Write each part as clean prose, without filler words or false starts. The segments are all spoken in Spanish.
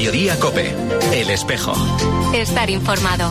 Mediodía COPE. El Espejo. Estar informado.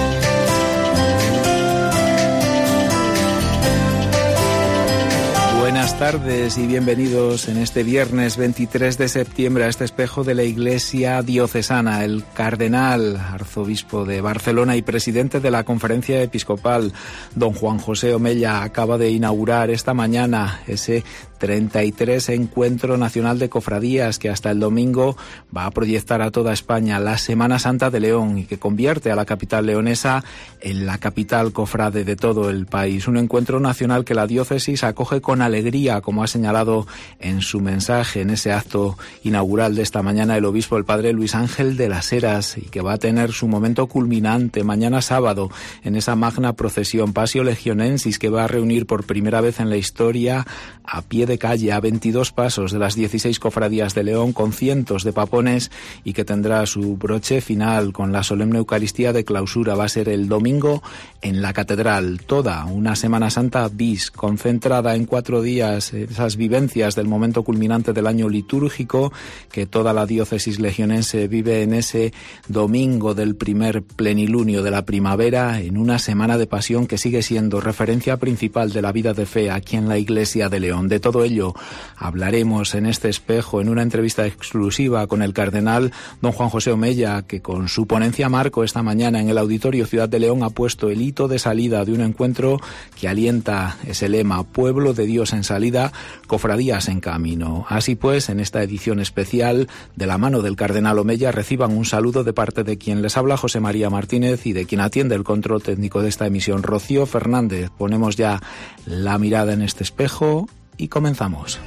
Buenas tardes y bienvenidos en este viernes 23 de septiembre a este espejo de la Iglesia Diocesana. El cardenal, arzobispo de Barcelona y presidente de la Conferencia Episcopal, don Juan José Omella, acaba de inaugurar esta mañana ese 33 Encuentro Nacional de Cofradías que hasta el domingo va a proyectar a toda España la Semana Santa de León y que convierte a la capital leonesa en la capital cofrade de todo el país. Un encuentro nacional que la diócesis acoge con alegría, como ha señalado en su mensaje en ese acto inaugural de esta mañana el obispo, el padre Luis Ángel de las Heras, y que va a tener su momento culminante mañana sábado en esa magna procesión Passio Legionensis que va a reunir por primera vez en la historia a pie de calle, a 22 pasos de las 16 cofradías de León, con cientos de papones, y que tendrá su broche final con la solemne Eucaristía de clausura. Va a ser el domingo en la catedral. Toda una Semana Santa bis, concentrada en 4 días, esas vivencias del momento culminante del año litúrgico que toda la diócesis legionense vive en ese domingo del primer plenilunio de la primavera, en una semana de pasión que sigue siendo referencia principal de la vida de fe aquí en la Iglesia de León. De todo ello hablaremos en este espejo en una entrevista exclusiva con el cardenal don Juan José Omella, que con su ponencia marco esta mañana en el Auditorio Ciudad de León ha puesto el hito de salida de un encuentro que alienta ese lema: Pueblo de Dios en salida, cofradías en camino. Así pues, en esta edición especial, de la mano del cardenal Omella, reciban un saludo de parte de quien les habla, José María Martínez, y de quien atiende el control técnico de esta emisión, Rocío Fernández. Ponemos ya la mirada en este espejo y comenzamos.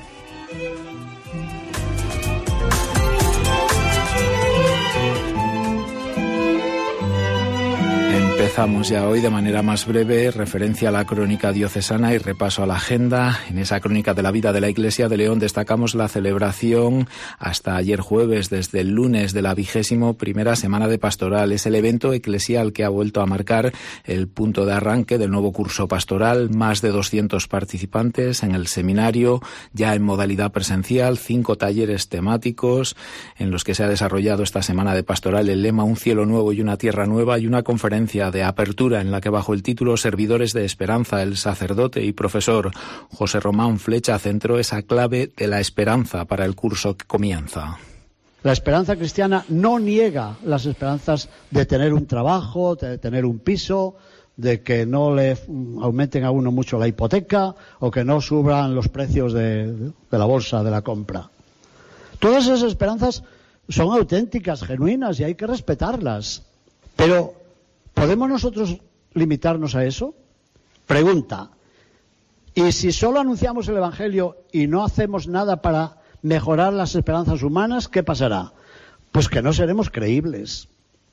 Empezamos ya hoy de manera más breve, referencia a la crónica diocesana y repaso a la agenda. En esa crónica de la vida de la Iglesia de León destacamos la celebración hasta ayer jueves, desde el lunes, de la 21ª Semana de Pastoral. Es el evento eclesial que ha vuelto a marcar el punto de arranque del nuevo curso pastoral. Más de 200 participantes en el seminario, ya en modalidad presencial, 5 talleres temáticos en los que se ha desarrollado esta Semana de Pastoral el lema Un cielo nuevo y una tierra nueva, y una conferencia de apertura en la que, bajo el título Servidores de Esperanza, el sacerdote y profesor José Román Flecha centró esa clave de la esperanza para el curso que comienza. La esperanza cristiana no niega las esperanzas de tener un trabajo, de tener un piso, de que no le aumenten a uno mucho la hipoteca o que no suban los precios de la bolsa de la compra. Todas esas esperanzas son auténticas, genuinas, y hay que respetarlas. Pero ¿podemos nosotros limitarnos a eso? Pregunta. ¿Y si solo anunciamos el Evangelio y no hacemos nada para mejorar las esperanzas humanas, qué pasará? Pues que no seremos creíbles.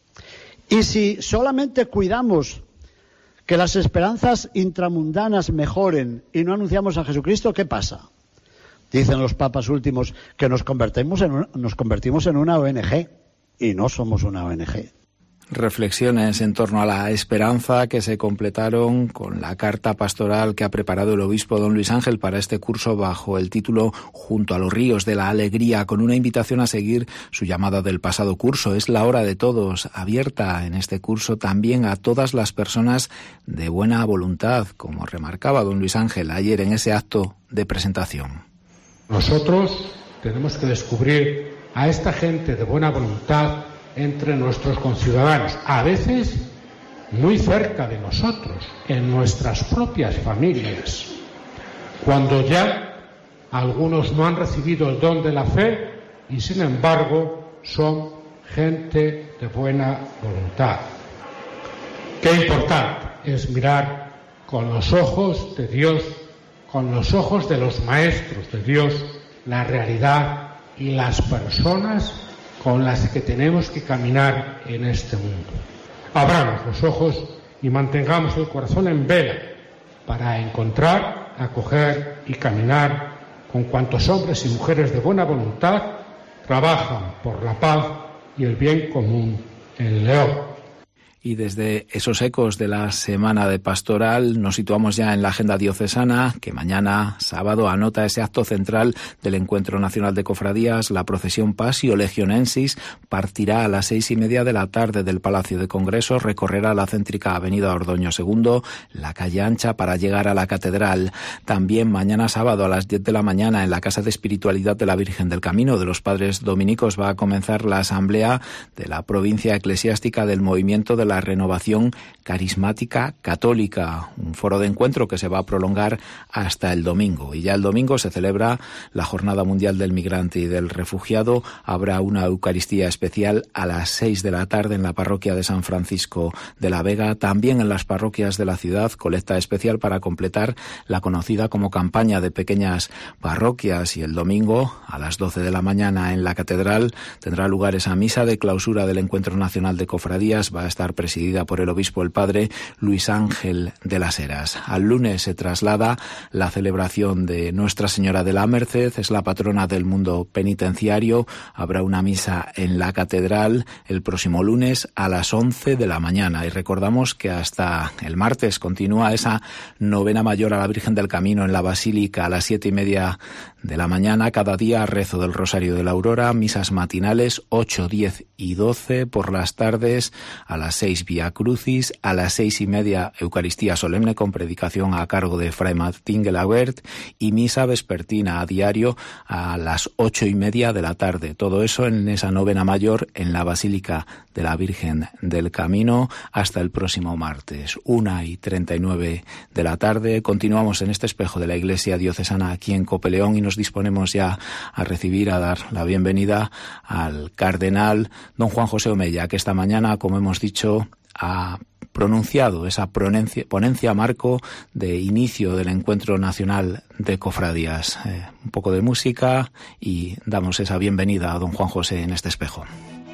¿Y si solamente cuidamos que las esperanzas intramundanas mejoren y no anunciamos a Jesucristo, qué pasa? Dicen los papas últimos que nos convertimos en una ONG, y no somos una ONG. Reflexiones en torno a la esperanza que se completaron con la carta pastoral que ha preparado el obispo don Luis Ángel para este curso bajo el título Junto a los ríos de la alegría, con una invitación a seguir su llamada del pasado curso. Es la hora de todos, abierta en este curso también a todas las personas de buena voluntad, como remarcaba don Luis Ángel ayer en ese acto de presentación. Nosotros tenemos que descubrir a esta gente de buena voluntad entre nuestros conciudadanos, a veces muy cerca de nosotros, en nuestras propias familias, cuando ya algunos no han recibido el don de la fe y sin embargo son gente de buena voluntad. Qué importante es mirar con los ojos de Dios, con los ojos de los maestros de Dios, la realidad y las personas con las que tenemos que caminar en este mundo. Abramos los ojos y mantengamos el corazón en vela para encontrar, acoger y caminar con cuantos hombres y mujeres de buena voluntad trabajan por la paz y el bien común en León. Y desde esos ecos de la semana de pastoral nos situamos ya en la agenda diocesana, que mañana, sábado, anota ese acto central del Encuentro Nacional de Cofradías. La procesión Passio Legionensis partirá a las 6:30 de la tarde del Palacio de Congresos, recorrerá la céntrica Avenida Ordoño II, la calle Ancha, para llegar a la Catedral. También mañana sábado a las 10 de la mañana en la Casa de Espiritualidad de la Virgen del Camino de los Padres Dominicos va a comenzar la asamblea de la provincia eclesiástica del Movimiento de la Renovación Carismática Católica, un foro de encuentro que se va a prolongar hasta el domingo. Y ya el domingo se celebra la Jornada Mundial del Migrante y del Refugiado. Habrá una Eucaristía especial a las 6 de la tarde en la parroquia de San Francisco de la Vega. También en las parroquias de la ciudad, colecta especial para completar la conocida como campaña de pequeñas parroquias. Y el domingo a las 12 de la mañana en la Catedral tendrá lugar esa misa de clausura del Encuentro Nacional de Cofradías. Va a estar presidida por el obispo, el padre Luis Ángel de las Heras. Al lunes se traslada la celebración de Nuestra Señora de la Merced, es la patrona del mundo penitenciario. Habrá una misa en la Catedral el próximo lunes a las 11 de la mañana. Y recordamos que hasta el martes continúa esa novena mayor a la Virgen del Camino en la Basílica a las 7:30 de la mañana. Cada día rezo del Rosario de la Aurora, misas matinales 8, 10 y 12, por las tardes a las 6 Vía Crucis, a las 6:30 Eucaristía solemne con predicación a cargo de Fray Martín Gelabert y misa vespertina a diario a las 8:30 de la tarde. Todo eso en esa novena mayor en la Basílica de la Virgen del Camino hasta el próximo martes, 1:39 de la tarde. Continuamos en este espejo de la Iglesia Diocesana aquí en Copeleón y nos disponemos ya a recibir, a dar la bienvenida al cardenal don Juan José Omella, que esta mañana, como hemos dicho, ha pronunciado esa ponencia marco de inicio del Encuentro Nacional de Cofradías. Un poco de música y damos esa bienvenida a don Juan José en este espejo.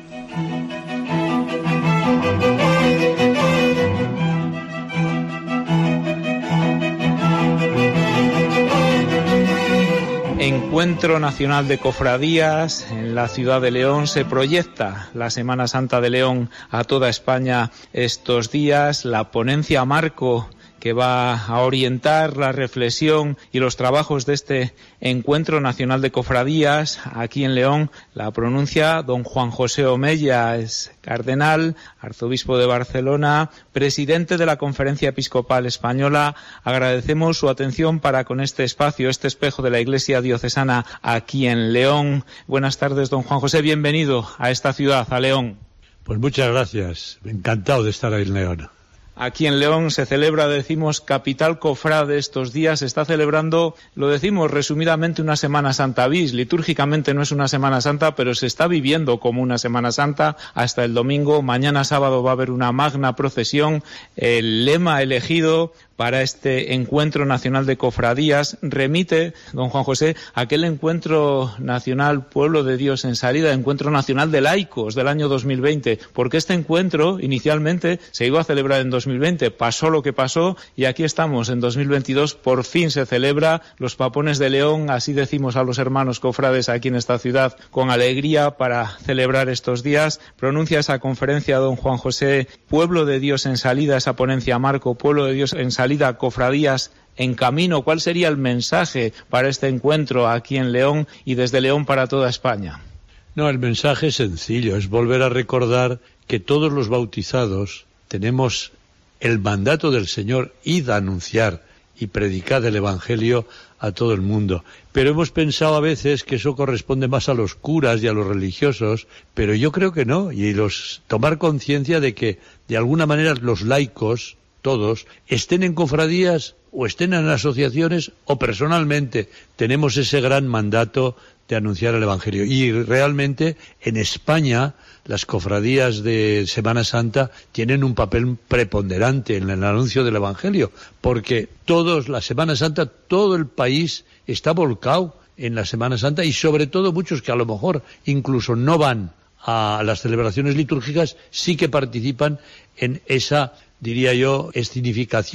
Encuentro Nacional de Cofradías en la ciudad de León. Se proyecta la Semana Santa de León a toda España estos días. La ponencia marco que va a orientar la reflexión y los trabajos de este Encuentro Nacional de Cofradías aquí en León la pronuncia don Juan José Omella, es cardenal, arzobispo de Barcelona, presidente de la Conferencia Episcopal Española. Agradecemos su atención para con este espacio, este espejo de la Iglesia Diocesana aquí en León. Buenas tardes, don Juan José, bienvenido a esta ciudad, a León. Pues muchas gracias, encantado de estar ahí en León. Aquí en León se celebra, decimos, capital cofrade estos días. Se está celebrando, lo decimos resumidamente, una Semana Santa bis. Litúrgicamente no es una Semana Santa, pero se está viviendo como una Semana Santa hasta el domingo. Mañana sábado va a haber una magna procesión. El lema elegido para este Encuentro Nacional de Cofradías remite, don Juan José, a aquel Encuentro Nacional Pueblo de Dios en Salida, Encuentro Nacional de Laicos del año 2020, porque este encuentro inicialmente se iba a celebrar en 2020, pasó lo que pasó y aquí estamos en 2022, por fin se celebra. Los Papones de León, así decimos a los hermanos cofrades aquí en esta ciudad, con alegría para celebrar estos días. Pronuncia esa conferencia don Juan José, Pueblo de Dios en Salida, esa ponencia marco, Pueblo de Dios en Salida, cofradías en camino. ¿Cuál sería el mensaje para este encuentro aquí en León y desde León para toda España? No, el mensaje es sencillo, es volver a recordar que todos los bautizados tenemos el mandato del Señor: id a anunciar y predicad el Evangelio a todo el mundo. Pero hemos pensado a veces que eso corresponde más a los curas y a los religiosos, pero yo creo que no, y tomar conciencia de que de alguna manera los laicos, todos, estén en cofradías o estén en asociaciones o personalmente, tenemos ese gran mandato de anunciar el Evangelio. Y realmente en España las cofradías de Semana Santa tienen un papel preponderante en el anuncio del Evangelio, porque la Semana Santa, todo el país está volcado en la Semana Santa, y sobre todo muchos que a lo mejor incluso no van a las celebraciones litúrgicas, sí que participan en esa, diría yo, escenificación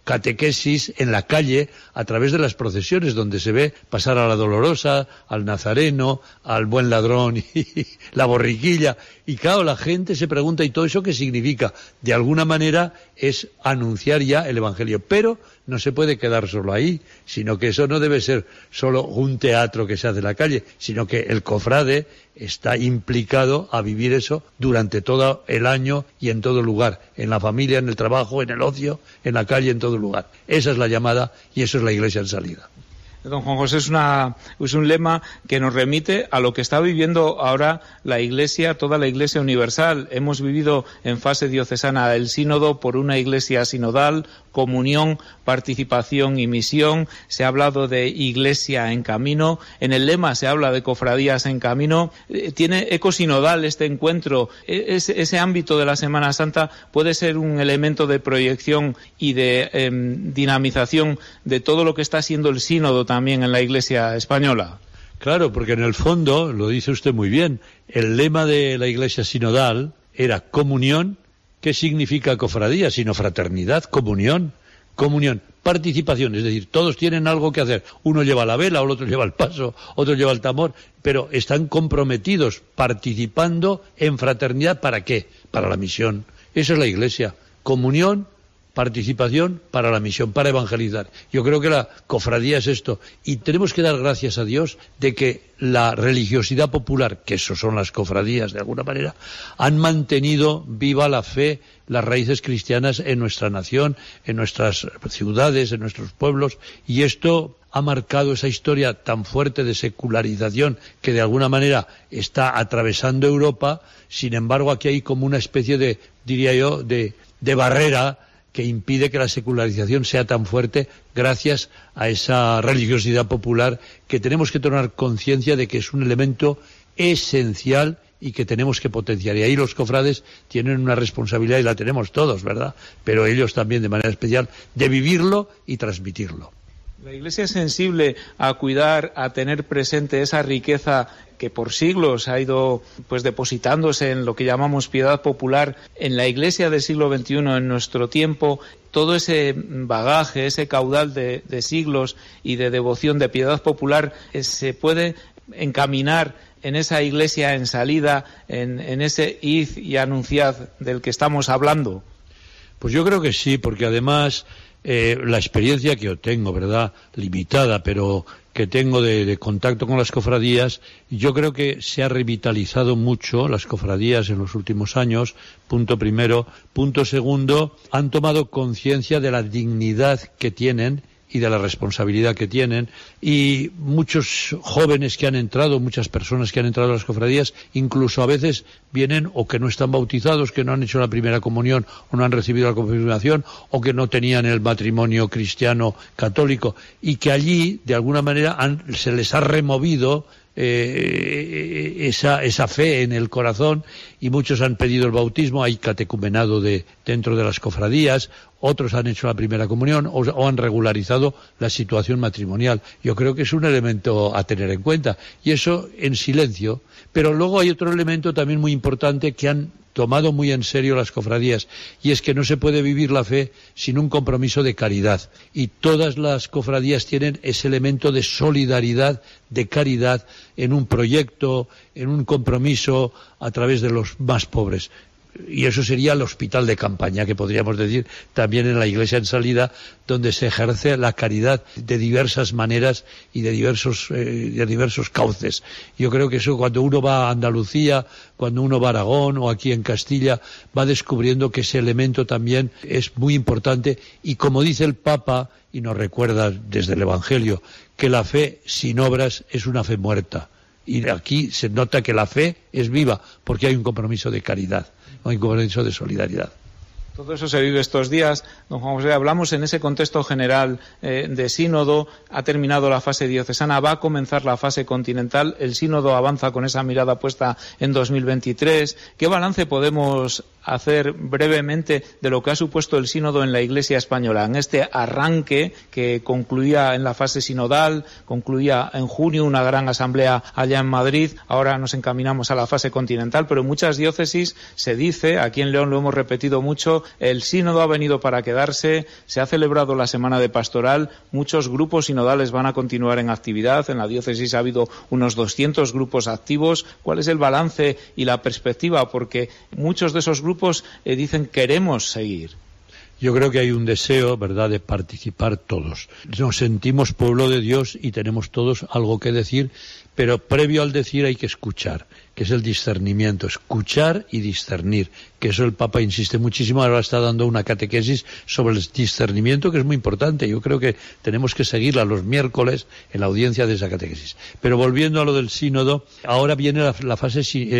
catequesis en la calle a través de las procesiones, donde se ve pasar a la Dolorosa, al Nazareno, al Buen Ladrón y la borriquilla. Y claro, la gente se pregunta, ¿y todo eso qué significa? De alguna manera es anunciar ya el Evangelio, pero no se puede quedar solo ahí, sino que eso no debe ser solo un teatro que se hace en la calle, sino que el cofrade está implicado a vivir eso durante todo el año y en todo lugar, en la familia, en el trabajo, en el ocio, en la calle, en todo lugar. Esa es la llamada y eso es la Iglesia en salida. Don Juan José, es un lema que nos remite a lo que está viviendo ahora la Iglesia, toda la Iglesia universal. Hemos vivido en fase diocesana el sínodo por una Iglesia sinodal, comunión, participación y misión. Se ha hablado de Iglesia en camino. En el lema se habla de cofradías en camino. Tiene eco sinodal este encuentro. Ese ámbito de la Semana Santa puede ser un elemento de proyección y de dinamización de todo lo que está siendo el sínodo también en la Iglesia española. Claro, porque en el fondo, lo dice usted muy bien, el lema de la Iglesia sinodal era comunión. ¿Qué significa cofradía? Sino fraternidad, comunión, participación, es decir, todos tienen algo que hacer. Uno lleva la vela, el otro lleva el paso, otro lleva el tambor, pero están comprometidos, participando en fraternidad. ¿Para qué? Para la misión. Esa es la Iglesia. Comunión, participación para la misión, para evangelizar. Yo creo que la cofradía es esto. Y tenemos que dar gracias a Dios de que la religiosidad popular, que eso son las cofradías de alguna manera, han mantenido viva la fe, las raíces cristianas en nuestra nación, en nuestras ciudades, en nuestros pueblos, y esto ha marcado esa historia tan fuerte de secularización que de alguna manera está atravesando Europa. Sin embargo, aquí hay como una especie de, diría yo, de barrera que impide que la secularización sea tan fuerte gracias a esa religiosidad popular que tenemos que tomar conciencia de que es un elemento esencial y que tenemos que potenciar. Y ahí los cofrades tienen una responsabilidad, y la tenemos todos, ¿verdad? Pero ellos también de manera especial, de vivirlo y transmitirlo. La Iglesia es sensible a cuidar, a tener presente esa riqueza que por siglos ha ido depositándose en lo que llamamos piedad popular en la Iglesia del siglo XXI, en nuestro tiempo. Todo ese bagaje, ese caudal de siglos y de devoción, de piedad popular, se puede encaminar en esa Iglesia en salida, en ese id y anunciad del que estamos hablando. Pues yo creo que sí, porque además la experiencia que yo tengo, ¿verdad?, limitada, pero que tengo de contacto con las cofradías, yo creo que se ha revitalizado mucho las cofradías en los últimos años, punto primero. Punto segundo, han tomado conciencia de la dignidad que tienen y de la responsabilidad que tienen, y muchos jóvenes que han entrado, muchas personas que han entrado a las cofradías, incluso a veces vienen o que no están bautizados, que no han hecho la primera comunión o no han recibido la confirmación, o que no tenían el matrimonio cristiano católico, y que allí de alguna manera se les ha removido esa fe en el corazón, y muchos han pedido el bautismo. Hay catecumenado dentro de las cofradías, otros han hecho la primera comunión o han regularizado la situación matrimonial. Yo creo que es un elemento a tener en cuenta, y eso en silencio. Pero luego hay otro elemento también muy importante que han tomado muy en serio las cofradías, y es que no se puede vivir la fe sin un compromiso de caridad, y todas las cofradías tienen ese elemento de solidaridad, de caridad, en un proyecto, en un compromiso a través de los más pobres. Y eso sería el hospital de campaña, que podríamos decir también en la Iglesia en salida, donde se ejerce la caridad de diversas maneras y de diversos cauces. Yo creo que eso, cuando uno va a Andalucía, cuando uno va a Aragón o aquí en Castilla, va descubriendo que ese elemento también es muy importante. Y como dice el Papa, y nos recuerda desde el Evangelio, que la fe sin obras es una fe muerta. Y aquí se nota que la fe es viva, porque hay un compromiso de caridad, hay un compromiso de solidaridad. Todo eso se vive estos días. Don Juan José, hablamos en ese contexto general de sínodo. Ha terminado la fase diocesana, va a comenzar la fase continental. El sínodo avanza con esa mirada puesta en 2023. ¿Qué balance podemos hacer brevemente de lo que ha supuesto el sínodo en la Iglesia española, en este arranque que concluía en la fase sinodal, concluía en junio una gran asamblea allá en Madrid? Ahora nos encaminamos a la fase continental, pero en muchas diócesis se dice, aquí en León lo hemos repetido mucho, el sínodo ha venido para quedarse, se ha celebrado la semana de pastoral, muchos grupos sinodales van a continuar en actividad, en la diócesis ha habido unos 200 grupos activos. ¿Cuál es el balance y la perspectiva? Porque muchos de esos grupos dicen queremos seguir. Yo creo que hay un deseo, ¿verdad?, de participar todos. Nos sentimos pueblo de Dios y tenemos todos algo que decir, pero previo al decir hay que escuchar, que es el discernimiento, escuchar y discernir, que eso el Papa insiste muchísimo, ahora está dando una catequesis sobre el discernimiento que es muy importante. Yo creo que tenemos que seguirla los miércoles en la audiencia de esa catequesis. Pero volviendo a lo del sínodo, ahora viene la fase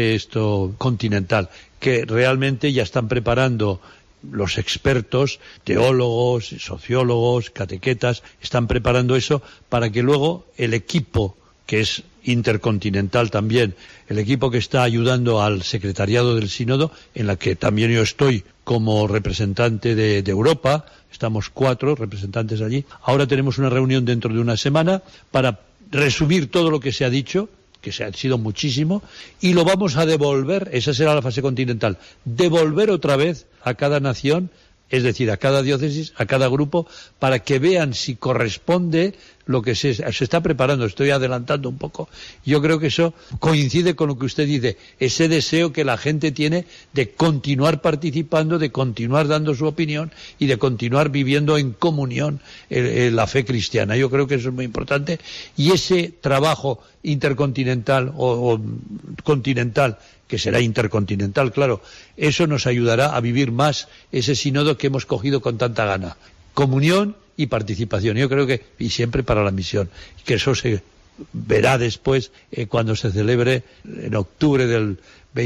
continental, que realmente ya están preparando los expertos, teólogos, sociólogos, catequetas, están preparando eso para que luego el equipo, que es intercontinental también, el equipo que está ayudando al secretariado del sínodo, en la que también yo estoy como representante de Europa, estamos 4 representantes allí. Ahora tenemos una reunión dentro de una semana para resumir todo lo que se ha dicho, que se ha sido muchísimo, y lo vamos a devolver, esa será la fase continental, devolver otra vez a cada nación, es decir, a cada diócesis, a cada grupo, para que vean si corresponde lo que se está preparando. Estoy adelantando un poco. Yo creo que eso coincide con lo que usted dice, ese deseo que la gente tiene de continuar participando, de continuar dando su opinión y de continuar viviendo en comunión la fe cristiana. Yo creo que eso es muy importante, y ese trabajo intercontinental o continental, que será intercontinental, claro, eso nos ayudará a vivir más ese sínodo que hemos cogido con tanta gana. Comunión y participación, yo creo que, y siempre para la misión, que eso se verá después cuando se celebre, en octubre del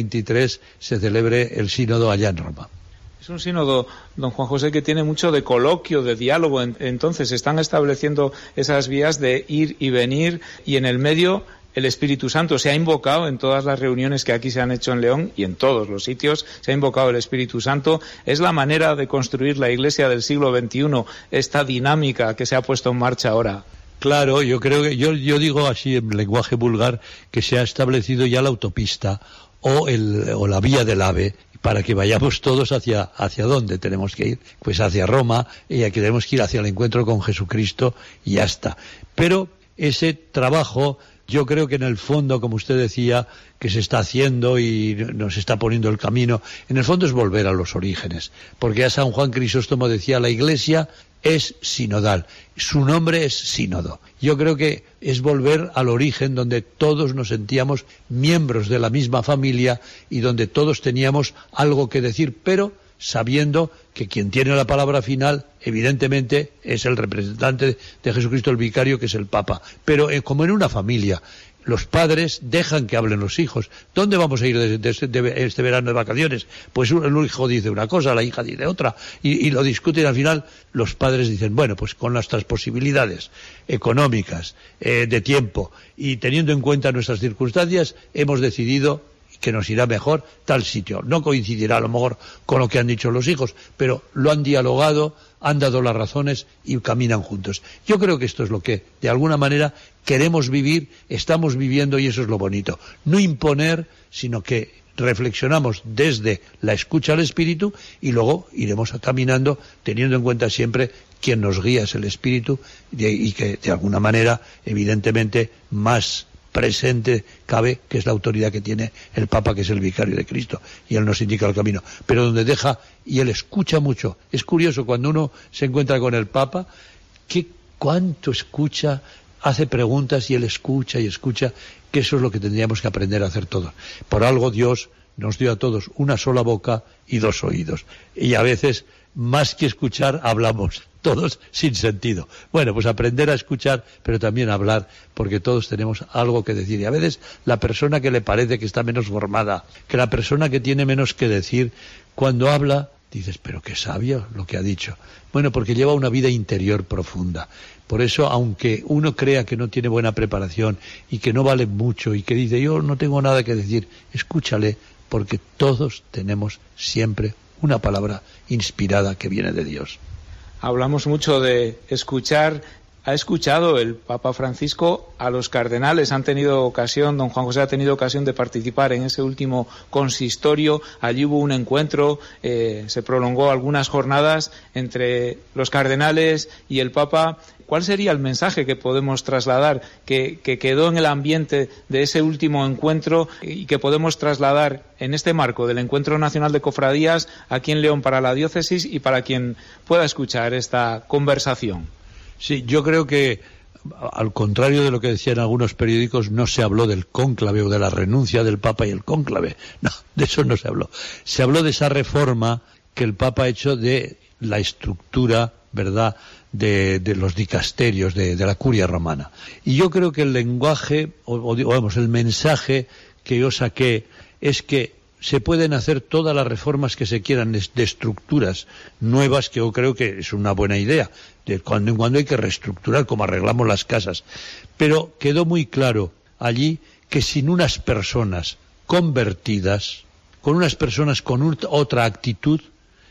23, se celebre el sínodo allá en Roma. Es un sínodo, don Juan José, que tiene mucho de coloquio, de diálogo, entonces están estableciendo esas vías de ir y venir, y en el medio el Espíritu Santo se ha invocado en todas las reuniones que aquí se han hecho en León y en todos los sitios, se ha invocado el Espíritu Santo. Es la manera de construir la Iglesia del siglo XXI, esta dinámica que se ha puesto en marcha ahora. Claro, yo creo que yo digo así en lenguaje vulgar que se ha establecido ya la autopista o la vía del AVE, para que vayamos todos hacia dónde tenemos que ir, pues hacia Roma, y aquí tenemos que ir hacia el encuentro con Jesucristo y ya está. Pero ese trabajo, yo creo que en el fondo, como usted decía, que se está haciendo y nos está poniendo el camino, en el fondo es volver a los orígenes, porque ya San Juan Crisóstomo decía, la Iglesia es sinodal, su nombre es sínodo. Yo creo que es volver al origen donde todos nos sentíamos miembros de la misma familia y donde todos teníamos algo que decir, pero sabiendo que quien tiene la palabra final, evidentemente, es el representante de Jesucristo, el vicario, que es el Papa. Pero como en una familia, los padres dejan que hablen los hijos. ¿Dónde vamos a ir este verano de vacaciones? Pues el hijo dice una cosa, la hija dice otra, y lo discuten. Al final los padres dicen, bueno, pues con nuestras posibilidades económicas, de tiempo, y teniendo en cuenta nuestras circunstancias, hemos decidido que nos irá mejor tal sitio. No coincidirá a lo mejor con lo que han dicho los hijos, pero lo han dialogado, han dado las razones y caminan juntos. Yo creo que esto es lo que, de alguna manera, queremos vivir, estamos viviendo, y eso es lo bonito. No imponer, sino que reflexionamos desde la escucha al Espíritu y luego iremos caminando teniendo en cuenta siempre quien nos guía es el Espíritu, y que de alguna manera, evidentemente, más presente cabe, que es la autoridad que tiene el Papa, que es el vicario de Cristo, y él nos indica el camino, pero donde deja, y él escucha mucho. Es curioso, cuando uno se encuentra con el Papa, que cuánto escucha, hace preguntas y él escucha y escucha, que eso es lo que tendríamos que aprender a hacer todos. Por algo Dios nos dio a todos una sola boca y 2 oídos, y a veces, más que escuchar, hablamos todos sin sentido. Bueno, pues aprender a escuchar, pero también a hablar, porque todos tenemos algo que decir. Y a veces la persona que le parece que está menos formada, que la persona que tiene menos que decir, cuando habla, dices, pero qué sabio lo que ha dicho. Bueno, porque lleva una vida interior profunda. Por eso, aunque uno crea que no tiene buena preparación y que no vale mucho y que dice, yo no tengo nada que decir, escúchale, porque todos tenemos siempre una palabra inspirada que viene de Dios. Hablamos mucho de escuchar ha escuchado el Papa Francisco a los cardenales. Don Juan José ha tenido ocasión de participar en ese último consistorio. Allí hubo un encuentro, se prolongó algunas jornadas entre los cardenales y el Papa. ¿Cuál sería el mensaje que podemos trasladar, que quedó en el ambiente de ese último encuentro y que podemos trasladar en este marco del Encuentro Nacional de Cofradías aquí en León para la diócesis y para quien pueda escuchar esta conversación? Sí, yo creo que, al contrario de lo que decían algunos periódicos, no se habló del cónclave o de la renuncia del Papa y el cónclave. No, de eso no se habló. Se habló de esa reforma que el Papa ha hecho de la estructura, ¿verdad?, de los dicasterios, de la curia romana. Y yo creo que el lenguaje, el mensaje que yo saqué es que se pueden hacer todas las reformas que se quieran de estructuras nuevas, que yo creo que es una buena idea. De cuando en cuando hay que reestructurar, como arreglamos las casas. Pero quedó muy claro allí que sin unas personas convertidas, con unas personas con otra actitud,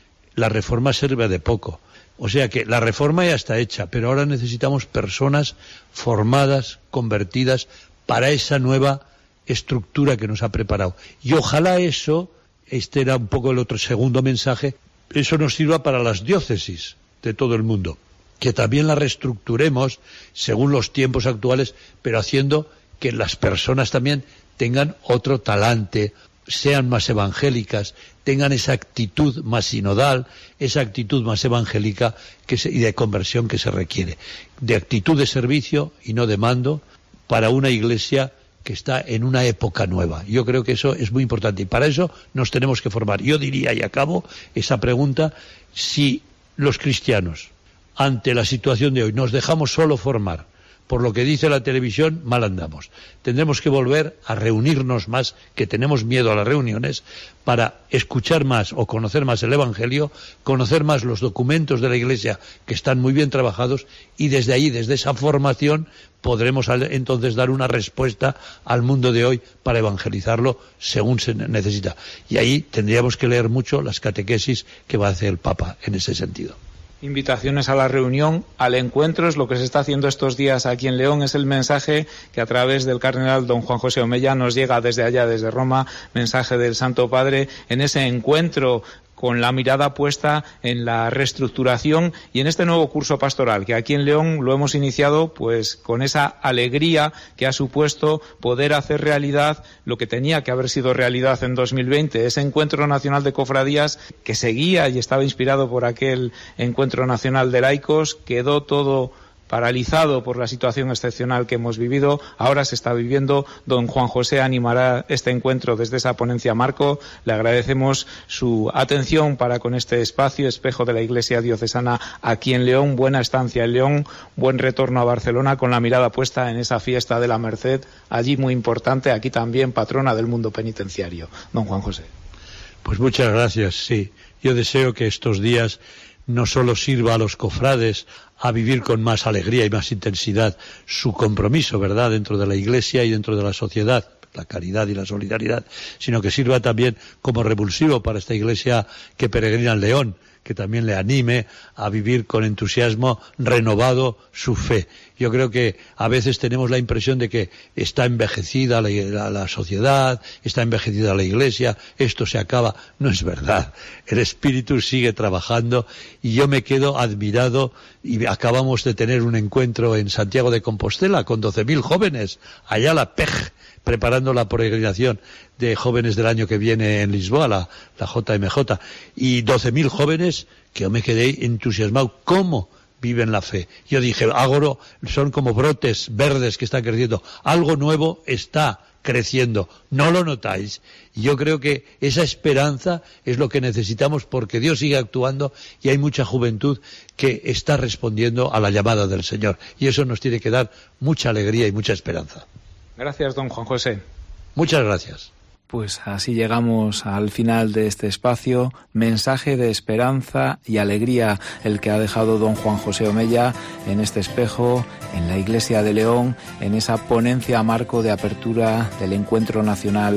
la reforma sirve de poco. O sea que la reforma ya está hecha, pero ahora necesitamos personas formadas, convertidas, para esa nueva estructura que nos ha preparado. Y ojalá eso, este era un poco el otro segundo mensaje, eso nos sirva para las diócesis de todo el mundo, que también la reestructuremos según los tiempos actuales, pero haciendo que las personas también tengan otro talante, sean más evangélicas, tengan esa actitud más sinodal, esa actitud más evangélica y de conversión que se requiere, de actitud de servicio y no de mando, para una iglesia que está en una época nueva. Yo creo que eso es muy importante y para eso nos tenemos que formar. Yo diría, y acabo esa pregunta, si los cristianos, ante la situación de hoy, nos dejamos solo formar por lo que dice la televisión, mal andamos. Tendremos que volver a reunirnos más, que tenemos miedo a las reuniones, para escuchar más o conocer más el Evangelio, conocer más los documentos de la Iglesia que están muy bien trabajados y desde ahí, desde esa formación, podremos entonces dar una respuesta al mundo de hoy para evangelizarlo según se necesita. Y ahí tendríamos que leer mucho las catequesis que va a hacer el Papa en ese sentido. Invitaciones a la reunión, al encuentro, es lo que se está haciendo estos días aquí en León, es el mensaje que a través del cardenal don Juan José Omella nos llega desde allá, desde Roma, mensaje del Santo Padre, en ese encuentro con la mirada puesta en la reestructuración y en este nuevo curso pastoral, que aquí en León lo hemos iniciado pues con esa alegría que ha supuesto poder hacer realidad lo que tenía que haber sido realidad en 2020, ese Encuentro Nacional de Cofradías que seguía y estaba inspirado por aquel Encuentro Nacional de Laicos. Quedó todo paralizado por la situación excepcional que hemos vivido. Ahora se está viviendo. Don Juan José animará este encuentro desde esa ponencia marco. Le agradecemos su atención para con este espacio, espejo de la Iglesia Diocesana aquí en León. Buena estancia en León, buen retorno a Barcelona con la mirada puesta en esa fiesta de la Merced, allí muy importante, aquí también patrona del mundo penitenciario. Don Juan José. Pues muchas gracias, sí. Yo deseo que estos días no solo sirva a los cofrades a vivir con más alegría y más intensidad su compromiso, ¿verdad?, dentro de la Iglesia y dentro de la sociedad, la caridad y la solidaridad, sino que sirva también como revulsivo para esta Iglesia que peregrina en León, que también le anime a vivir con entusiasmo renovado su fe. Yo creo que a veces tenemos la impresión de que está envejecida la sociedad, está envejecida la Iglesia, esto se acaba. No es verdad. El Espíritu sigue trabajando y yo me quedo admirado, y acabamos de tener un encuentro en Santiago de Compostela con 12.000 jóvenes, allá la PEJ, preparando la peregrinación de jóvenes del año que viene en Lisboa, la JMJ, y 12.000 jóvenes que yo me quedé entusiasmado. ¿Cómo viven la fe? Yo dije, Ágoro, son como brotes verdes que están creciendo. Algo nuevo está creciendo. ¿No lo notáis? Y yo creo que esa esperanza es lo que necesitamos, porque Dios sigue actuando y hay mucha juventud que está respondiendo a la llamada del Señor. Y eso nos tiene que dar mucha alegría y mucha esperanza. Gracias, don Juan José. Muchas gracias. Pues así llegamos al final de este espacio, mensaje de esperanza y alegría el que ha dejado don Juan José Omella en este espejo, en la Iglesia de León, en esa ponencia a marco de apertura del Encuentro Nacional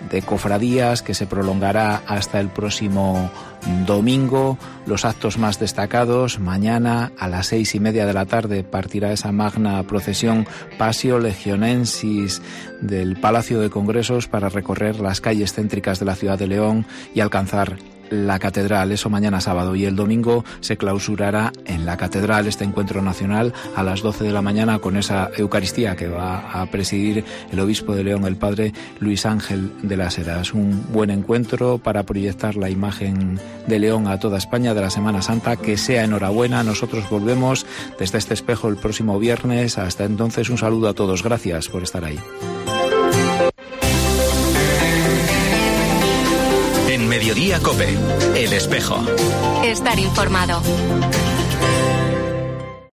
de cofradías que se prolongará hasta el próximo domingo. Los actos más destacados: mañana a las 6:30 de la tarde partirá esa magna procesión Passio Legionensis del Palacio de Congresos para recorrer las calles céntricas de la ciudad de León y alcanzar la catedral, eso mañana sábado. Y el domingo se clausurará en la catedral este encuentro nacional a las 12 de la mañana con esa Eucaristía que va a presidir el obispo de León, el padre Luis Ángel de las Heras. Un buen encuentro para proyectar la imagen de León a toda España de la Semana Santa. Que sea enhorabuena. Nosotros volvemos desde este espejo el próximo viernes. Hasta entonces, un saludo a todos. Gracias por estar ahí. En Mediodía COPE, El Espejo. Estar informado.